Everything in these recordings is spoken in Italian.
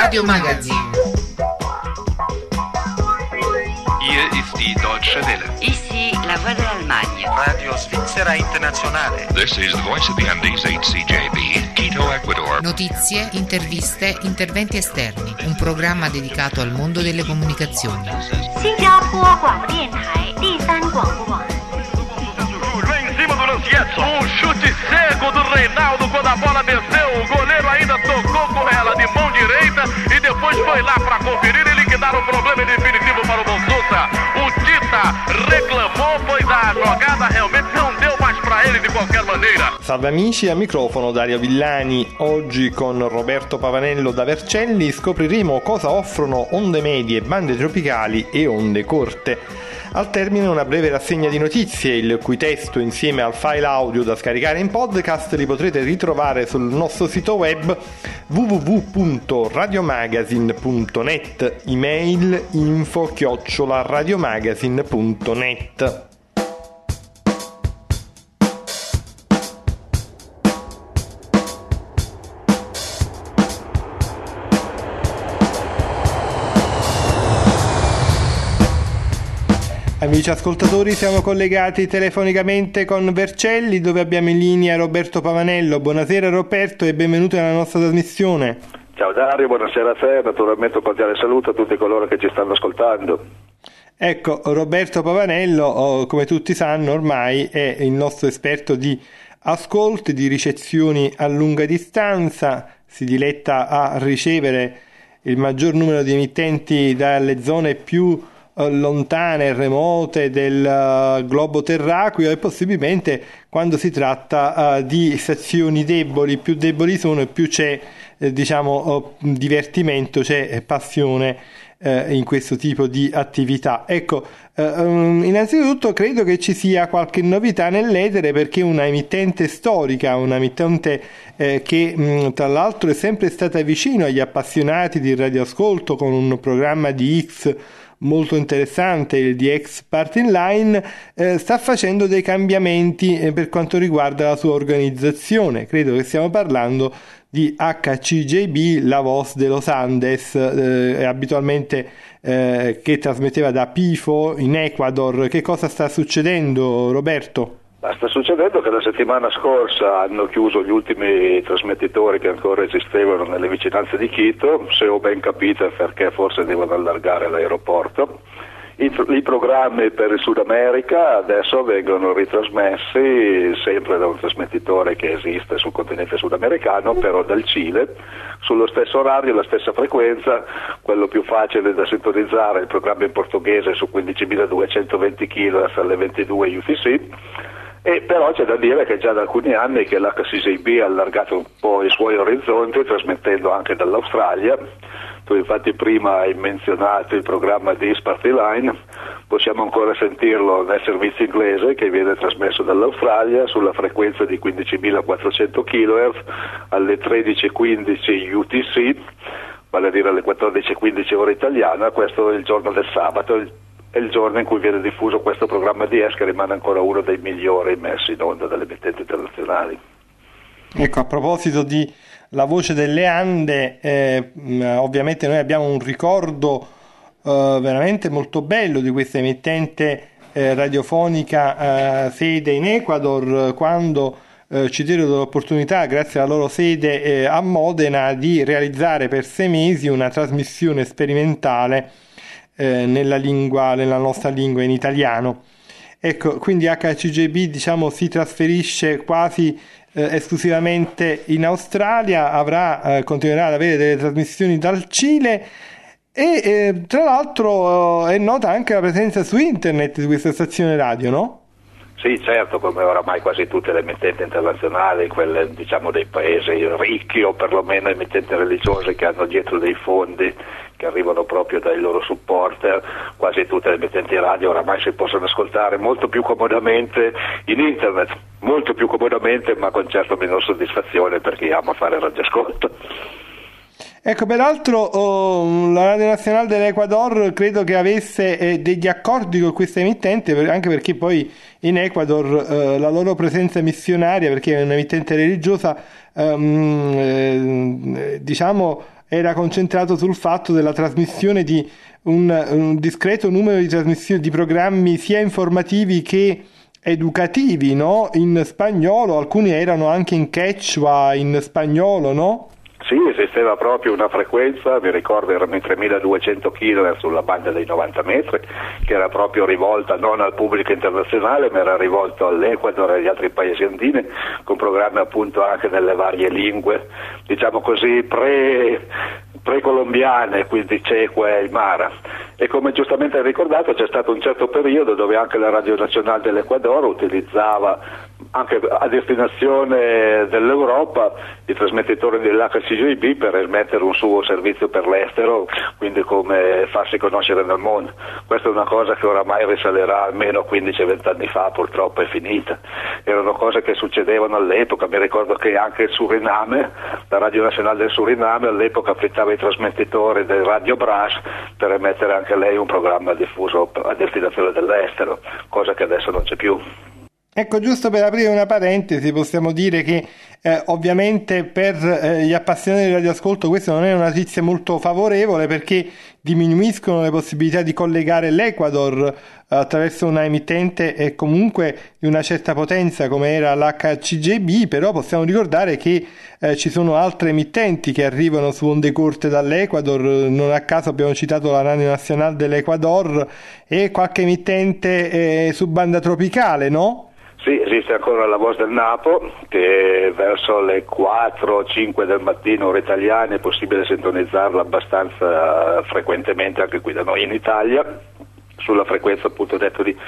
Radio Magazin. Hier ist die Deutsche Welle. Ici la voix de l'Allemagne. Radio Svizzera Internazionale. This is the voice of the Andes, HCJB, Quito, Ecuador. Notizie, interviste, interventi esterni. Un programma dedicato al mondo delle comunicazioni. Em cima do Lancietto, chute cego do Reinaldo quando a bola desceu, o goleiro ainda tocou com ela de mão direita e depois foi lá para conferir e liquidar o problema definitivo para o Bonsuta. O Tita reclamou, pois a jogada realmente não deu mais para ele de qualquer maneira. Salve amici, al microfono Dario Villani. Oggi con Roberto Pavanello da Vercelli scopriremo cosa offrono onde medie, bande tropicali e onde corte. Al termine una breve rassegna di notizie, il cui testo insieme al file audio da scaricare in podcast li potrete ritrovare sul nostro sito web www.radiomagazine.net, email info@radiomagazine.net. Amici ascoltatori, siamo collegati telefonicamente con Vercelli, dove abbiamo in linea Roberto Pavanello. Buonasera Roberto e benvenuto nella nostra trasmissione. Ciao Dario, buonasera a te, naturalmente un cordiale saluto a tutti coloro che ci stanno ascoltando. Ecco, Roberto Pavanello, come tutti sanno ormai, è il nostro esperto di ascolti, di ricezioni a lunga distanza, si diletta a ricevere il maggior numero di emittenti dalle zone più lontane e remote del globo terracqueo e possibilmente quando si tratta di stazioni deboli, più deboli sono e più c'è divertimento, c'è passione in questo tipo di attività. Ecco, innanzitutto credo che ci sia qualche novità nell'etere, perché una emittente storica, una emittente che tra l'altro è sempre stata vicino agli appassionati di radioascolto con un programma di X molto interessante, il DX Party Line, sta facendo dei cambiamenti per quanto riguarda la sua organizzazione. Credo che stiamo parlando di HCJB, la voz de los Andes, abitualmente che trasmetteva da Pifo in Ecuador. Che cosa sta succedendo, Roberto? Sta succedendo che la settimana scorsa hanno chiuso gli ultimi trasmettitori che ancora esistevano nelle vicinanze di Quito, se ho ben capito è perché forse devono allargare l'aeroporto. I programmi per il Sud America adesso vengono ritrasmessi sempre da un trasmettitore che esiste sul continente sudamericano, però dal Cile, sullo stesso orario, la stessa frequenza. Quello più facile da sintonizzare, il programma in portoghese su 15.220 kHz alle 22 UTC. E però c'è da dire che già da alcuni anni che l'HCJB ha allargato un po' i suoi orizzonti, trasmettendo anche dall'Australia. Tu infatti prima hai menzionato il programma di Party Line, possiamo ancora sentirlo nel servizio inglese che viene trasmesso dall'Australia sulla frequenza di 15.400 kHz alle 13.15 UTC, vale a dire alle 14.15 ora italiana. Questo è il giorno del sabato, è il giorno in cui viene diffuso questo programma di ES, che rimane ancora uno dei migliori messi in onda dalle emittenti internazionali. Ecco, a proposito di La Voce delle Ande, ovviamente noi abbiamo un ricordo veramente molto bello di questa emittente radiofonica sede in Ecuador, quando ci diedero l'opportunità, grazie alla loro sede a Modena, di realizzare per 6 mesi una trasmissione sperimentale nella nostra lingua, in italiano. Ecco, quindi HCJB si trasferisce quasi esclusivamente in Australia, continuerà ad avere delle trasmissioni dal Cile e tra l'altro è nota anche la presenza su internet di questa stazione radio, no? Sì, certo, come oramai quasi tutte le emittenti internazionali, quelle dei paesi ricchi o perlomeno emittenti religiose che hanno dietro dei fondi che arrivano proprio dai loro supporter, quasi tutte le emittenti radio oramai si possono ascoltare molto più comodamente in internet, molto più comodamente, ma con certo meno soddisfazione per chi ama fare radioascolto. Ecco, peraltro la Radio Nazionale dell'Ecuador credo che avesse degli accordi con questa emittente, anche perché poi in Ecuador la loro presenza missionaria, perché è un'emittente religiosa, diciamo era concentrato sul fatto della trasmissione di un discreto numero di programmi sia informativi che educativi, no? In spagnolo, alcuni erano anche in quechua, in spagnolo, no? Sì, esisteva proprio una frequenza, mi ricordo erano i 3200 kHz sulla banda dei 90 metri, che era proprio rivolta non al pubblico internazionale, ma era rivolto all'Ecuador e agli altri paesi andini, con programmi appunto anche nelle varie lingue, diciamo così, precolombiane, quindi ceque e aymara. E come giustamente hai ricordato, c'è stato un certo periodo dove anche la Radio Nazionale dell'Ecuador utilizzava anche a destinazione dell'Europa i trasmettitori dell'HCJB per emettere un suo servizio per l'estero, quindi come farsi conoscere nel mondo. Questa è una cosa che oramai risalerà almeno 15-20 anni fa, purtroppo è finita. Erano cose che succedevano all'epoca, mi ricordo che anche il Suriname, la Radio Nazionale del Suriname all'epoca affittava i trasmettitori del Radio Brass per emettere anche lei un programma diffuso a destinazione dell'estero, cosa che adesso non c'è più. Ecco, giusto per aprire una parentesi, possiamo dire che ovviamente per gli appassionati del radioascolto questa non è una notizia molto favorevole, perché diminuiscono le possibilità di collegare l'Ecuador attraverso una emittente e comunque di una certa potenza come era l'HCJB, però possiamo ricordare che ci sono altre emittenti che arrivano su onde corte dall'Ecuador, non a caso abbiamo citato la Radio Nazionale dell'Ecuador e qualche emittente su banda tropicale, no? Sì, esiste ancora la Voz del Napo, che verso le 4 o 5 del mattino ore italiane è possibile sintonizzarla abbastanza frequentemente anche qui da noi in Italia, sulla frequenza appunto detto di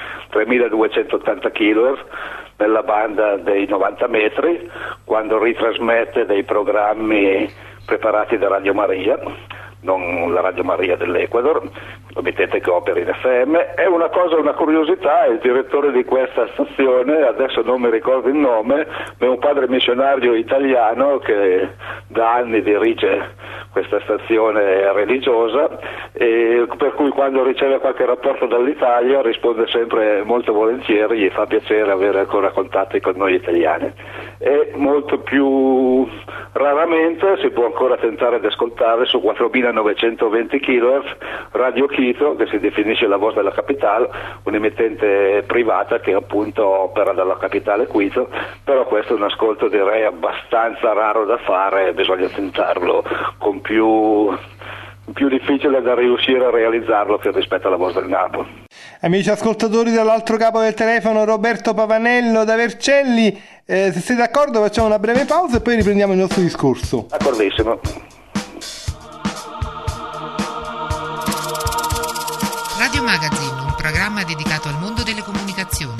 3280 kHz nella banda dei 90 metri, quando ritrasmette dei programmi preparati da Radio Maria, non la Radio Maria dell'Ecuador, l'emittente che opera in FM. È una curiosità, il direttore di questa stazione, adesso non mi ricordo il nome, ma è un padre missionario italiano che da anni dirige questa stazione religiosa, e per cui quando riceve qualche rapporto dall'Italia risponde sempre molto volentieri, gli fa piacere avere ancora contatti con noi italiani. E molto più raramente si può ancora tentare ad ascoltare su 4920 kHz Radio Quito, che si definisce la voce della capitale, un'emittente privata che appunto opera dalla capitale Quito, però questo è un ascolto direi abbastanza raro da fare, bisogna tentarlo con più difficile da riuscire a realizzarlo che rispetto alla voce del Napoli. Amici ascoltatori, dall'altro capo del telefono Roberto Pavanello da Vercelli, se siete d'accordo facciamo una breve pausa e poi riprendiamo il nostro discorso. D'accordissimo. Radio Magazine, un programma dedicato al mondo delle comunicazioni.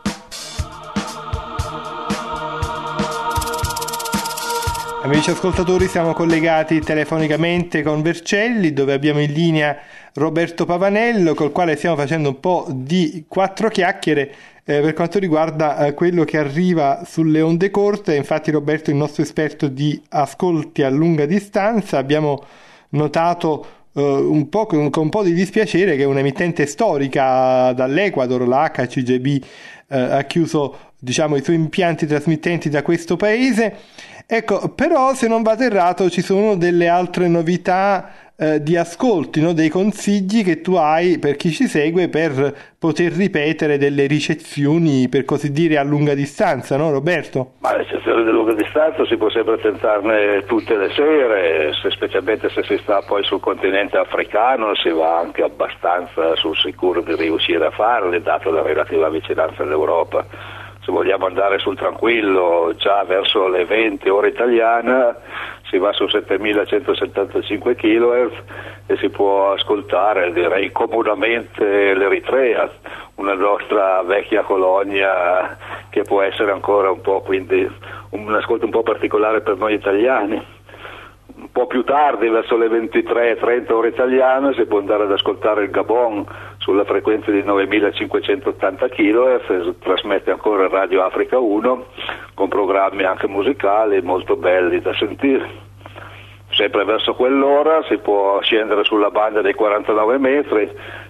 Amici ascoltatori, siamo collegati telefonicamente con Vercelli, dove abbiamo in linea Roberto Pavanello, col quale stiamo facendo un po' di quattro chiacchiere per quanto riguarda quello che arriva sulle onde corte. Infatti Roberto è il nostro esperto di ascolti a lunga distanza. Abbiamo notato con un po' di dispiacere che un'emittente storica dall'Ecuador, la HCJB, ha chiuso i suoi impianti trasmittenti da questo paese. Ecco, però se non vado errato ci sono delle altre novità di ascolti, no? Dei consigli che tu hai per chi ci segue per poter ripetere delle ricezioni, per così dire, a lunga distanza, no Roberto? Ma le ricezioni di lunga distanza si può sempre tentarne tutte le sere, specialmente se si sta poi sul continente africano, si va anche abbastanza sul sicuro di riuscire a farle, dato la relativa vicinanza all'Europa. Se vogliamo andare sul tranquillo, già verso le 20 ore italiana, si va su 7175 kHz e si può ascoltare, direi comunemente, l'Eritrea, una nostra vecchia colonia che può essere ancora un po', quindi un ascolto un po' particolare per noi italiani. Un po' più tardi, verso le 23:30 ore italiane, si può andare ad ascoltare il Gabon sulla frequenza di 9580 kHz, trasmette ancora Radio Africa 1 con programmi anche musicali molto belli da sentire. Sempre verso quell'ora si può scendere sulla banda dei 49 metri,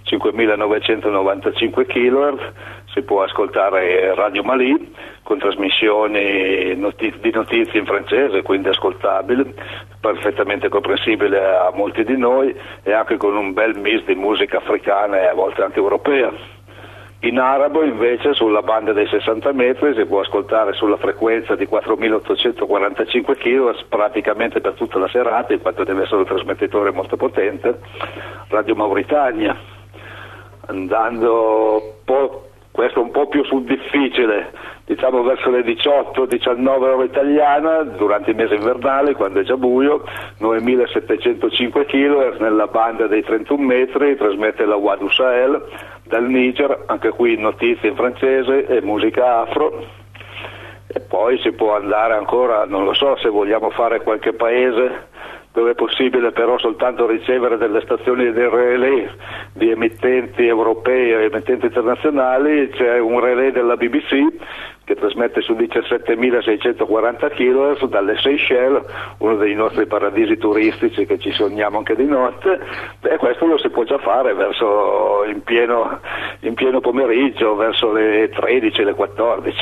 5.995 kHz, si può ascoltare Radio Mali con trasmissioni di notizie in francese, quindi ascoltabile, perfettamente comprensibile a molti di noi, e anche con un bel mix di musica africana e a volte anche europea. In arabo invece sulla banda dei 60 metri si può ascoltare sulla frequenza di 4.845 kHz praticamente per tutta la serata, in quanto deve essere un trasmettitore molto potente, Radio Mauritania. Andando questo un po' più sul difficile, diciamo verso le 18-19 ore italiana, durante i mesi invernali, quando è già buio, 9.705 kHz nella banda dei 31 metri, trasmette la Voix du Sahel dal Niger, anche qui notizie in francese e musica afro. E poi si può andare ancora, non lo so, se vogliamo fare qualche paese dove è possibile però soltanto ricevere delle stazioni di relay di emittenti europei e emittenti internazionali, c'è un relay della BBC che trasmette su 17.640 kHz dalle Seychelles, uno dei nostri paradisi turistici che ci sogniamo anche di notte, e questo lo si può già fare verso in pieno pomeriggio, verso le 13, le 14.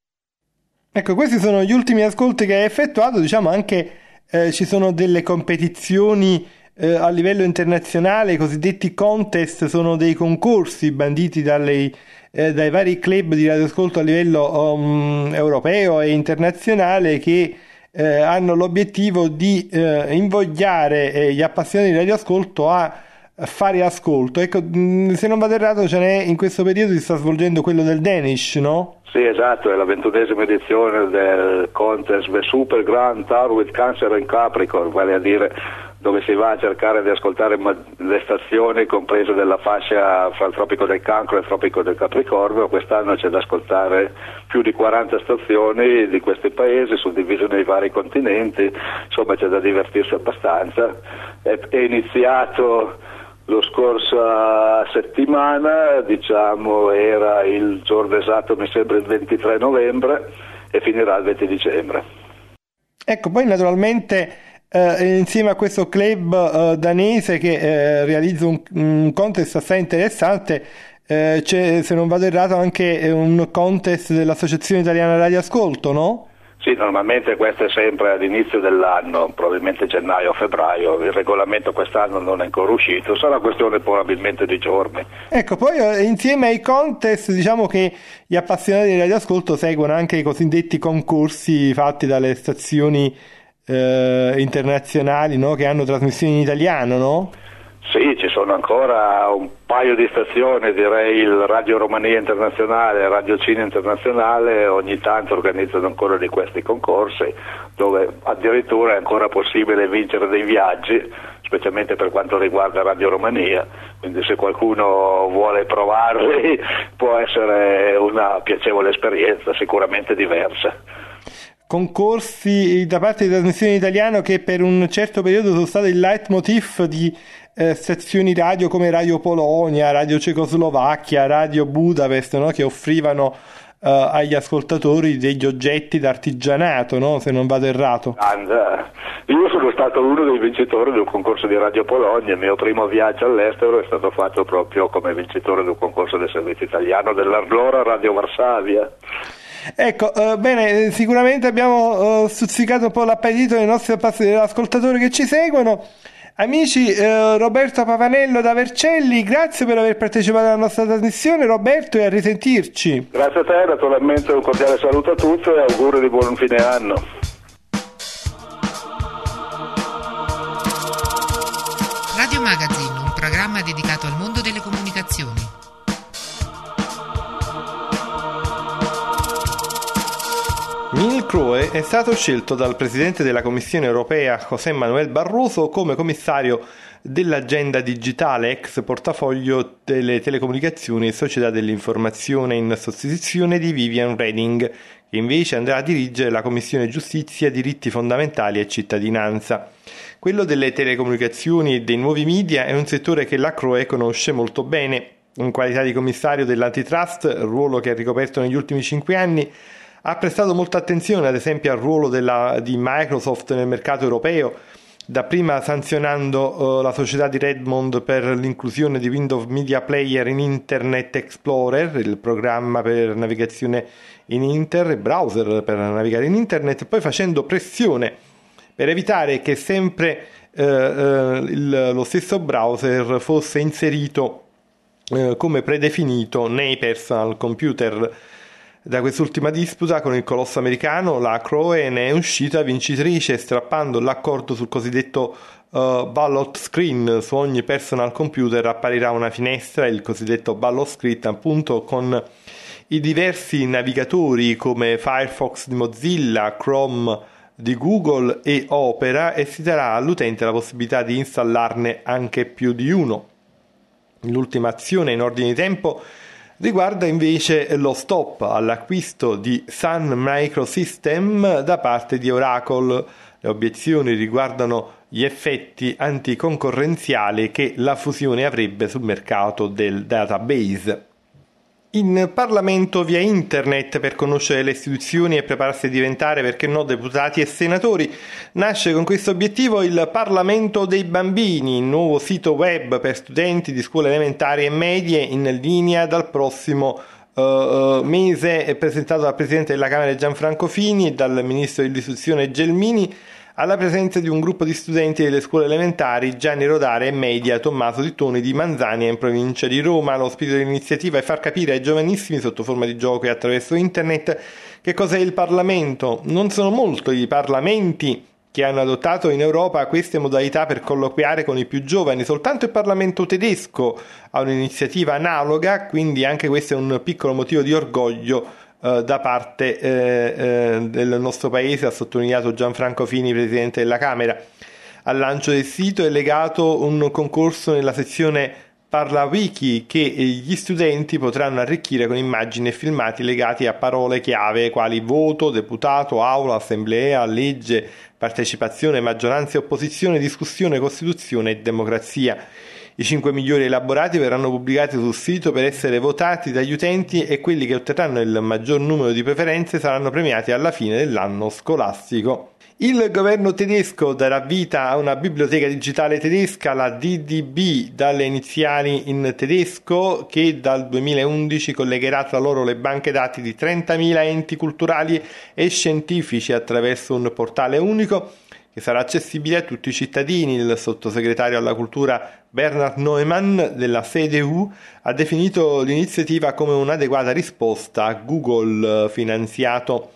Ecco, questi sono gli ultimi ascolti che hai effettuato, diciamo anche ci sono delle competizioni a livello internazionale, i cosiddetti contest, sono dei concorsi banditi dai vari club di radioascolto a livello europeo e internazionale che hanno l'obiettivo di invogliare gli appassionati di radioascolto a fare ascolto. Ecco, se non vado errato, ce n'è in questo periodo, si sta svolgendo quello del Danish, no? Sì, esatto, è la 21ª edizione del contest The Super Grand Tour with Cancer and Capricorn, vale a dire dove si va a cercare di ascoltare le stazioni comprese della fascia fra il Tropico del Cancro e il Tropico del Capricorno. Quest'anno c'è da ascoltare più di 40 stazioni di questi paesi suddivise nei vari continenti, insomma c'è da divertirsi abbastanza. È iniziato lo scorsa settimana, diciamo era il giorno esatto, mi sembra il 23 novembre, e finirà il 20 dicembre. Ecco, poi naturalmente insieme a questo club danese che realizza un contest assai interessante, c'è, se non vado errato, anche un contest dell'Associazione Italiana Radioascolto, no? Sì, normalmente questo è sempre all'inizio dell'anno, probabilmente gennaio o febbraio, il regolamento quest'anno non è ancora uscito, sarà questione probabilmente di giorni. Ecco, poi insieme ai contest diciamo che gli appassionati di radioascolto seguono anche i cosiddetti concorsi fatti dalle stazioni internazionali, no? Che hanno trasmissioni in italiano, no? Sì, ci sono ancora un paio di stazioni, direi il Radio Romania Internazionale, Radio Cina Internazionale, ogni tanto organizzano ancora di questi concorsi dove addirittura è ancora possibile vincere dei viaggi, specialmente per quanto riguarda Radio Romania, quindi se qualcuno vuole provarli può essere una piacevole esperienza, sicuramente diversa. Concorsi da parte di trasmissioni in italiano che per un certo periodo sono stati il leitmotiv di stazioni radio come Radio Polonia, Radio Cecoslovacchia, Radio Budapest, no? Che offrivano agli ascoltatori degli oggetti d'artigianato, no? Se non vado errato. Io sono stato uno dei vincitori di un concorso di Radio Polonia, il mio primo viaggio all'estero è stato fatto proprio come vincitore di un concorso del servizio italiano dell'allora Radio Varsavia. Ecco, bene, sicuramente abbiamo stuzzicato un po' l'appetito dei nostri ascoltatori che ci seguono. Amici, Roberto Pavanello da Vercelli, grazie per aver partecipato alla nostra trasmissione, Roberto, e a risentirci. Grazie a te, naturalmente un cordiale saluto a tutti e auguri di buon fine anno. Radio Magazine, un programma dedicato al mondo delle comunicazioni. Miguel Crowe è stato scelto dal Presidente della Commissione Europea José Manuel Barroso come commissario dell'agenda digitale, ex portafoglio delle telecomunicazioni e società dell'informazione, in sostituzione di Viviane Reding, che invece andrà a dirigere la Commissione Giustizia, Diritti Fondamentali e Cittadinanza. Quello delle telecomunicazioni e dei nuovi media è un settore che la Crowe conosce molto bene. In qualità di commissario dell'antitrust, ruolo che ha ricoperto negli ultimi 5 anni, ha prestato molta attenzione ad esempio al ruolo di Microsoft nel mercato europeo, dapprima sanzionando la società di Redmond per l'inclusione di Windows Media Player in Internet Explorer, il programma per navigazione in Internet, browser per navigare in Internet, poi facendo pressione per evitare che sempre lo stesso browser fosse inserito come predefinito nei personal computer. Da quest'ultima disputa con il colosso americano, la Crowe ne è uscita vincitrice, strappando l'accordo sul cosiddetto ballot screen. Su ogni personal computer apparirà una finestra, il cosiddetto ballot screen, appunto, con i diversi navigatori come Firefox di Mozilla, Chrome di Google e Opera, e si darà all'utente la possibilità di installarne anche più di uno. L'ultima azione in ordine di tempo riguarda invece lo stop all'acquisto di Sun Microsystem da parte di Oracle. Le obiezioni riguardano gli effetti anticoncorrenziali che la fusione avrebbe sul mercato del database. In Parlamento via internet per conoscere le istituzioni e prepararsi a diventare, perché no, deputati e senatori. Nasce con questo obiettivo il Parlamento dei bambini, nuovo sito web per studenti di scuole elementari e medie in linea dal prossimo mese, presentato dal Presidente della Camera Gianfranco Fini e dal Ministro dell'Istruzione Gelmini, alla presenza di un gruppo di studenti delle scuole elementari Gianni Rodari e media Tommaso Tittoni di Manzania in provincia di Roma. Lo spirito dell'iniziativa è far capire ai giovanissimi sotto forma di gioco e attraverso internet che cos'è il Parlamento. Non sono molti i parlamenti che hanno adottato in Europa queste modalità per colloquiare con i più giovani. Soltanto il Parlamento tedesco ha un'iniziativa analoga, quindi anche questo è un piccolo motivo di orgoglio da parte del nostro paese, ha sottolineato Gianfranco Fini, Presidente della Camera. Al lancio del sito è legato un concorso nella sezione ParlaWiki che gli studenti potranno arricchire con immagini e filmati legati a parole chiave quali voto, deputato, aula, assemblea, legge, partecipazione, maggioranza e opposizione, discussione, Costituzione e democrazia. I 5 migliori elaborati verranno pubblicati sul sito per essere votati dagli utenti e quelli che otterranno il maggior numero di preferenze saranno premiati alla fine dell'anno scolastico. Il governo tedesco darà vita a una biblioteca digitale tedesca, la DDB, dalle iniziali in tedesco, che dal 2011 collegherà tra loro le banche dati di 30.000 enti culturali e scientifici attraverso un portale unico che sarà accessibile a tutti i cittadini. Il sottosegretario alla cultura Bernhard Neumann della CDU ha definito l'iniziativa come un'adeguata risposta a Google, finanziato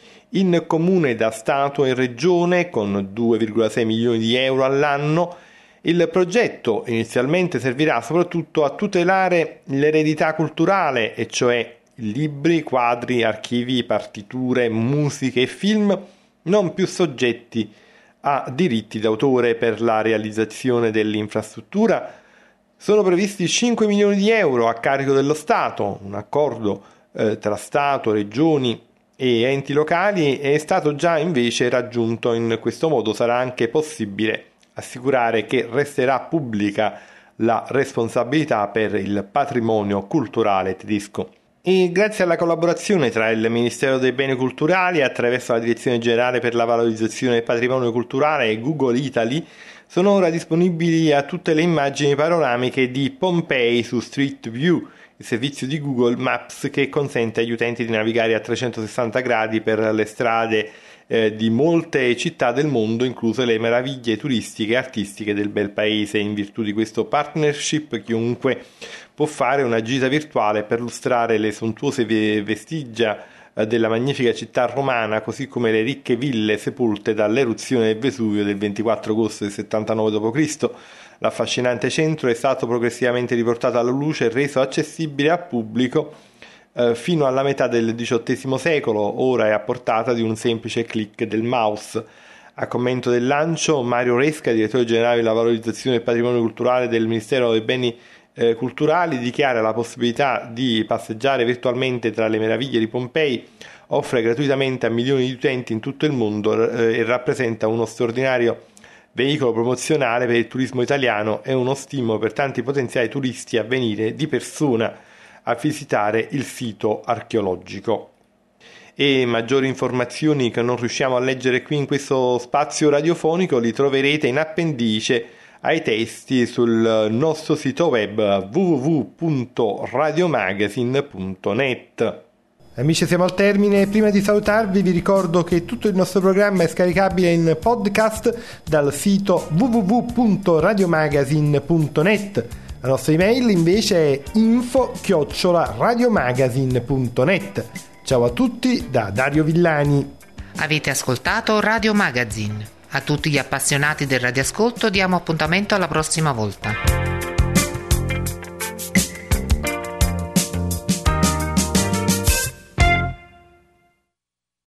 in comune da Stato e Regione con 2,6 milioni di euro all'anno. Il progetto inizialmente servirà soprattutto a tutelare l'eredità culturale, e cioè libri, quadri, archivi, partiture, musiche e film non più soggetti a diritti d'autore. Per la realizzazione dell'infrastruttura sono previsti 5 milioni di euro a carico dello Stato. Un accordo tra Stato, regioni e enti locali è stato già invece raggiunto. In questo modo sarà anche possibile assicurare che resterà pubblica la responsabilità per il patrimonio culturale tedesco. E grazie alla collaborazione tra il Ministero dei Beni Culturali attraverso la Direzione Generale per la Valorizzazione del Patrimonio Culturale e Google Italy sono ora disponibili a tutte le immagini panoramiche di Pompei su Street View, il servizio di Google Maps che consente agli utenti di navigare a 360 gradi per le strade di molte città del mondo, incluse le meraviglie turistiche e artistiche del bel paese. In virtù di questo partnership chiunque può fare una gita virtuale per illustrare le sontuose vestigia della magnifica città romana, così come le ricche ville sepolte dall'eruzione del Vesuvio del 24 agosto del 79 d.C. L'affascinante centro è stato progressivamente riportato alla luce e reso accessibile al pubblico fino alla metà del XVIII secolo. Ora è a portata di un semplice click del mouse. A commento del lancio, Mario Resca, direttore generale della valorizzazione del patrimonio culturale del Ministero dei Beni Culturali, dichiara la possibilità di passeggiare virtualmente tra le meraviglie di Pompei, offre gratuitamente a milioni di utenti in tutto il mondo e rappresenta uno straordinario veicolo promozionale per il turismo italiano e uno stimolo per tanti potenziali turisti a venire di persona a visitare il sito archeologico. e maggiori informazioni che non riusciamo a leggere qui in questo spazio radiofonico li troverete in appendice ai testi sul nostro sito web www.radiomagazine.net. Amici, siamo al termine. Prima di salutarvi vi ricordo che tutto il nostro programma è scaricabile in podcast dal sito www.radiomagazine.net. La nostra email invece è info@radiomagazine.net. Ciao a tutti da Dario Villani. Avete ascoltato Radio Magazine. A tutti gli appassionati del radioascolto diamo appuntamento alla prossima volta.